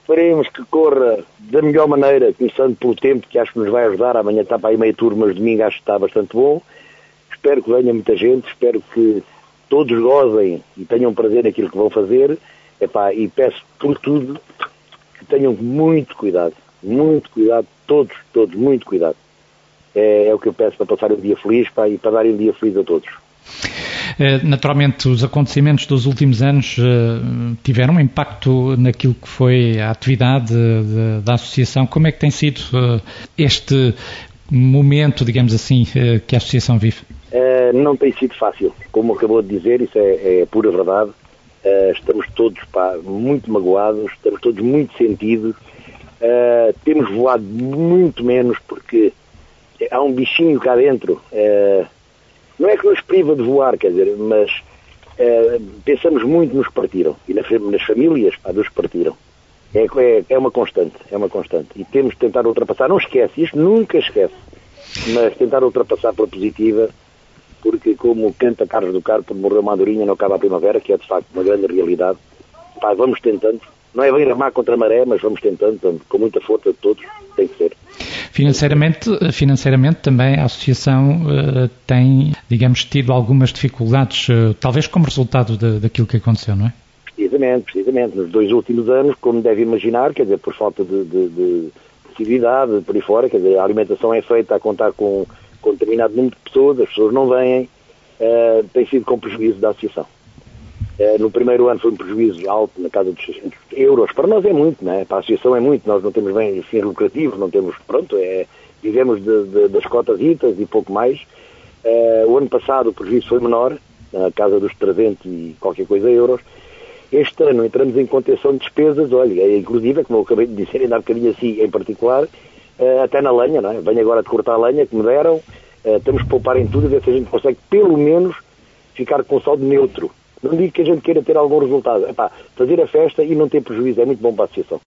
Esperemos que corra da melhor maneira, começando pelo tempo, que acho que nos vai ajudar. Amanhã está para aí meio turno, mas domingo acho que está bastante bom. Espero que venha muita gente, espero que todos gozem e tenham prazer naquilo que vão fazer. E peço por tudo que tenham muito cuidado, todos, muito cuidado. É o que eu peço para passar um dia feliz e para darem um dia feliz a todos. Naturalmente, os acontecimentos dos últimos anos tiveram um impacto naquilo que foi a atividade da associação. Como é que tem sido este momento, digamos assim, que a associação vive? Não tem sido fácil. Como acabou de dizer, isso é pura verdade. Estamos todos muito magoados, estamos todos muito sentidos. Temos voado muito menos porque há um bichinho cá dentro. Não é que nos priva de voar, quer dizer, mas pensamos muito nos que partiram. E nas famílias dos que partiram. É uma constante. E temos de tentar ultrapassar. Não esquece, isto nunca esquece. Mas tentar ultrapassar pela positiva, porque como canta Carlos do Carmo, morreu Madurinha, não acaba a primavera, que é de facto uma grande realidade. Vamos tentando. Não é bem remar contra a maré, mas vamos tentando, com muita força de todos, tem que ser. Financeiramente também a associação tem, digamos, tido algumas dificuldades, talvez como resultado daquilo que aconteceu, não é? Precisamente. Nos 2 últimos anos, como deve imaginar, quer dizer, por falta de possibilidade, por aí fora, quer dizer, a alimentação é feita a contar com um determinado número de pessoas, as pessoas não vêm, tem sido com prejuízo da associação. No primeiro ano foi um prejuízo alto, na casa dos 600 euros. Para nós é muito, não é? Para a associação é muito. Nós não temos bem fins lucrativos, não temos, vivemos das cotas-itas e pouco mais. O ano passado o prejuízo foi menor, na casa dos 300 e qualquer coisa euros. Este ano entramos em contenção de despesas, inclusive, como eu acabei de dizer, ainda há bocadinho assim em particular, até na lenha, não é? Venho agora de cortar a lenha que me deram, temos que poupar em tudo e ver se a gente consegue pelo menos ficar com saldo neutro. Não digo que a gente queira ter algum resultado. Fazer a festa e não ter prejuízo é muito bom para a associação.